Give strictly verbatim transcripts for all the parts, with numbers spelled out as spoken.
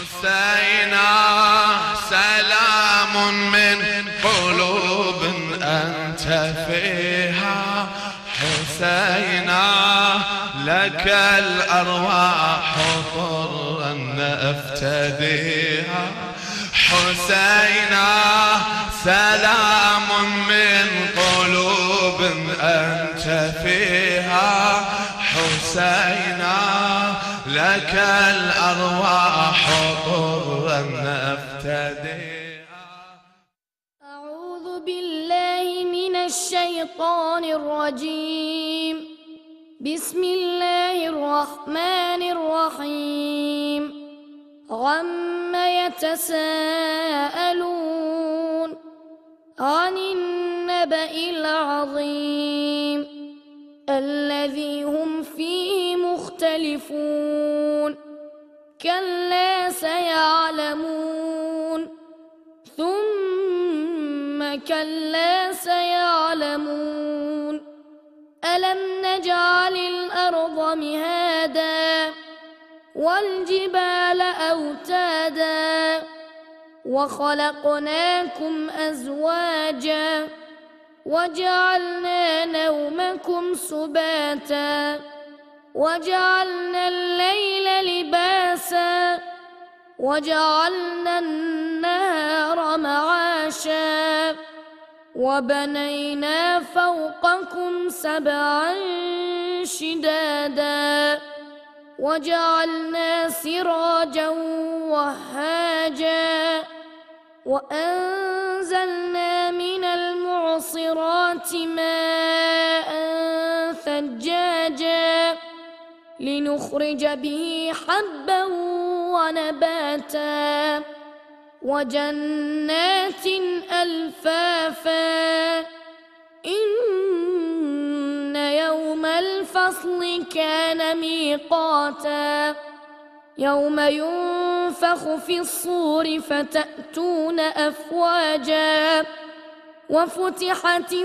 حسينا سلام من قلوب أنت فيها، حسينا لك الأرواح طرا نفتديها، حسينا سلام من قلوب أنت فيها، حسينا لك الأرواح طرا نفتديها. أعوذ بالله من الشيطان الرجيم. بسم الله الرحمن الرحيم. عم يتساءلون عن النبأ العظيم الذي هم فيه مختلفون. كلا سيعلمون ثم كلا سيعلمون. ألم نجعل الأرض مهادا والجبال أوتادا وخلقناكم أزواجا وجعلنا نومكم سباتا وجعلنا الليل لباسا وجعلنا النهار معاشا وبنينا فوقكم سبعا شدادا وجعلنا سراجا وهاجا وأنزلنا من المعصرات ماء ثجاجا لنخرج به حبا ونباتا وجنات ألفافا. إن يوم الفصل كان ميقاتا يوم ينفخ في الصور فتأتون أفواجا وفتحت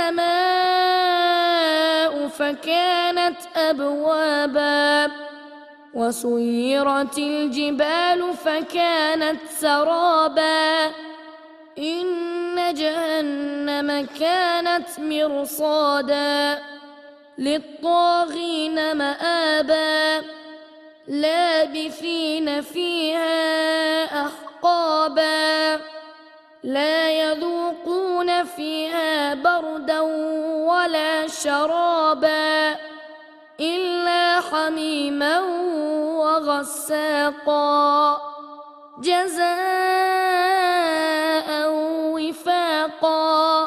السماء فكانت أبوابا وسيرت الجبال فكانت سرابا. إن جهنم كانت مرصادا للطاغين مآبا لابثين فيها أحقابا لا يذوقون فيها بردا ولا شرابا إلا حميما وغساقا جزاء وفاقا.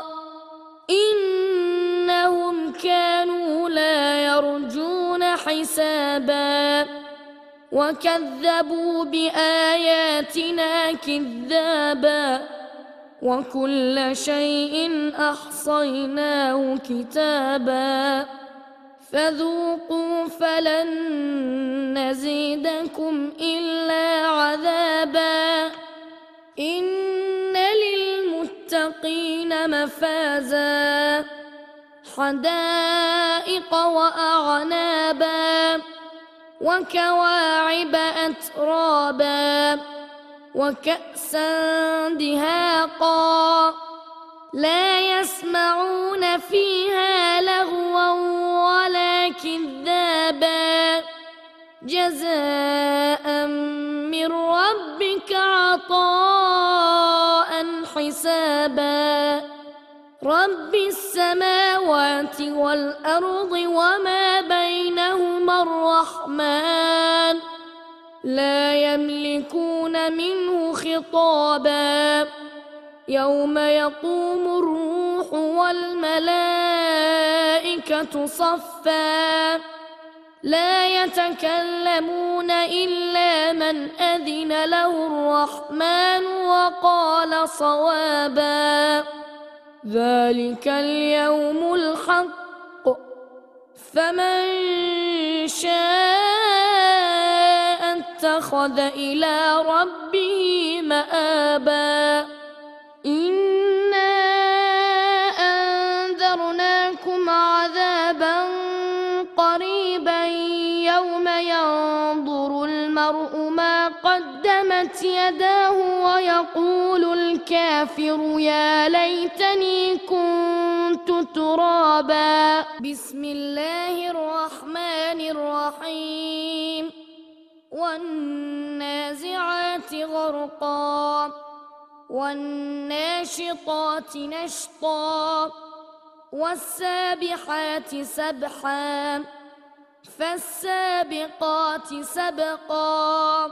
إنهم كانوا لا يرجون حسابا وكذبوا بآياتنا كذابا وكل شيء أحصيناه كتابا فذوقوا فلن نزيدكم إلا عذابا. إن للمتقين مفازا حدائق وأعنابا وكواعب أترابا وكأسا دهاقا لا يسمعون فيها لغوا ولا كذابا جزاء من ربك عطاء حسابا. رب السماوات والأرض وما بينهما الرحمن لا يملكون منه خطابا. يوم يقوم الروح والملائكة صفا لا يتكلمون إلا من أذن له الرحمن وقال صوابا. ذلك اليوم الحق فمن شاء اتخذ إلى ربه مآبا. إنا أنذرناكم عذابا قريبا يوم ينظر المرء ما قدم تقلمت يداه ويقول الكافر يا ليتني كنت ترابا. بسم الله الرحمن الرحيم. والنازعات غرقا والناشطات نشطا والسابحات سبحا فالسابقات سبقا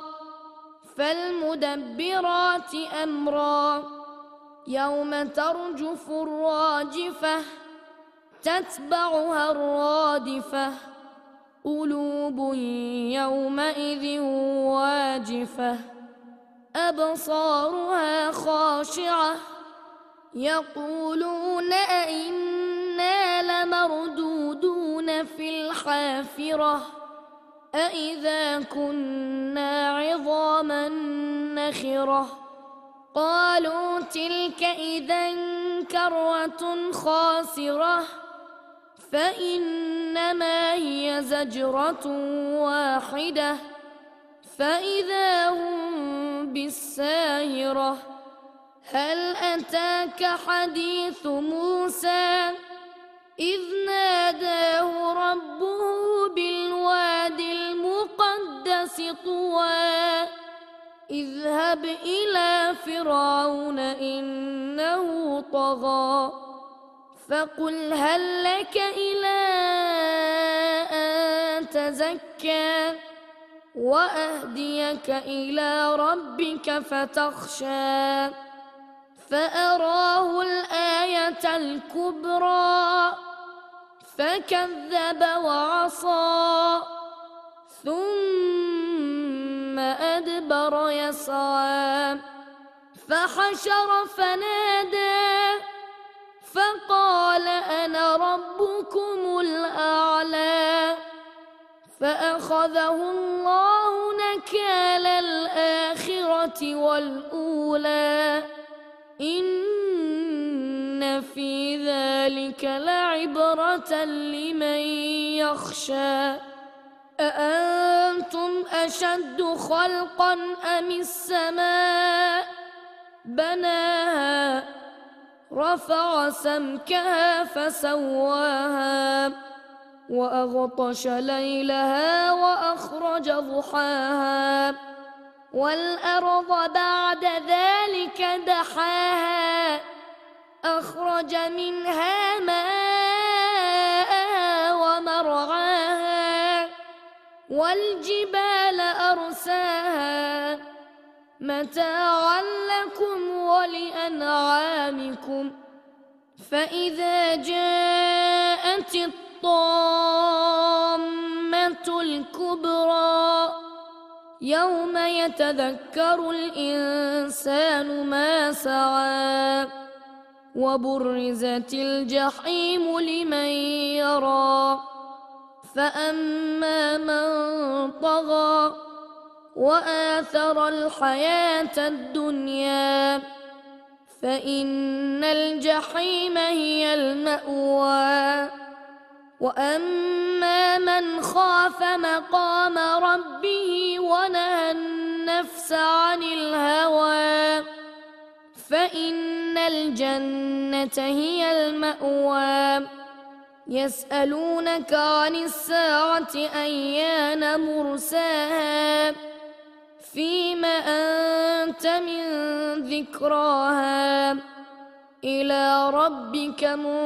فالمدبرات أمرا يوم ترجف الراجفة تتبعها الرادفة قلوب يومئذ واجفة أبصارها خاشعة يقولون أئنا لمردودون في الحافرة أئذا كنا عظاما نخرة قالوا تلك إذا كرة خاسرة فإنما هي زجرة واحدة فإذا هم بالساهرة هل أتاك حديث موسى إذ ناداه ربه بالواد المقدس طوى اذهب إلى فرعون إنه طغى فقل هل لك إلى أن تزكى وأهديك إلى ربك فتخشى فأراه الآية الكبرى فكذب وعصى ثم أدبر يسعى فحشر فنادى فقال أنا ربكم الأعلى فأخذه الله نكال الآخرة والأولى إن في ذلك لعبرة لمن يخشى أأنتم أشد خلقا أم السماء بناها رفع سمكها فسواها وأغطش ليلها وأخرج ضحاها والأرض بعد ذلك دحاها أخرج منها ماءها ومرعاها والجبال أرساها متاعا لكم ولأنعامكم فإذا جاءت الطامة الكبرى يوم يتذكر الإنسان ما سعى وبرزت الجحيم لمن يرى فأما من طغى وآثر الحياة الدنيا فإن الجحيم هي المأوى وأما من خاف مقام ربه ونهى النفس عن الهوى فإن الجنة هي المأوى يسألونك عن الساعة أيان مرساها فيم أنت من ذكراها إلى ربك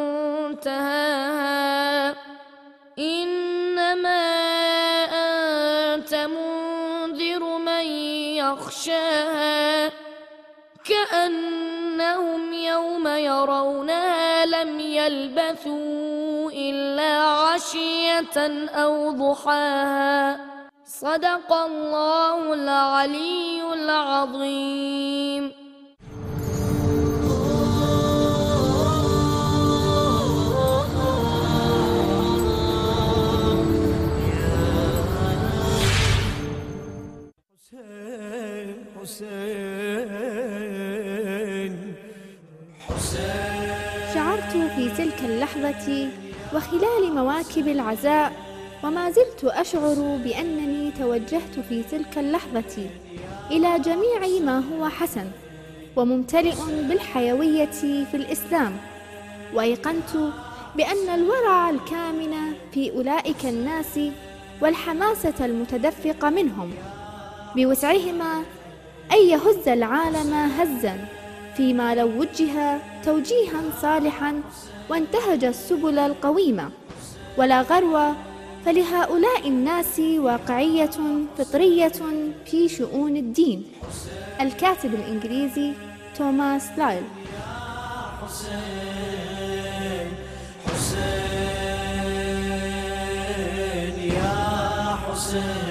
منتهاها إنما أنت منذر من يخشاها كأنهم يوم يرونها لم يلبثوا إلا عشية أو ضحاها صدق الله العلي العظيم. شعرت في تلك اللحظة وخلال مواكب العزاء وما زلت أشعر بأنني توجهت في تلك اللحظة إلى جميع ما هو حسن وممتلئ بالحيوية في الإسلام، وأيقنت بأن الورع الكامن في أولئك الناس والحماسة المتدفقة منهم بوسعهما أن يهز العالم هزا، فيما لو وجه توجيها صالحا وانتهج السبل القويمة ولا غرو، فلهؤلاء الناس واقعية فطرية في شؤون الدين. الكاتب الإنجليزي توماس لايل. حسين حسين يا حسين.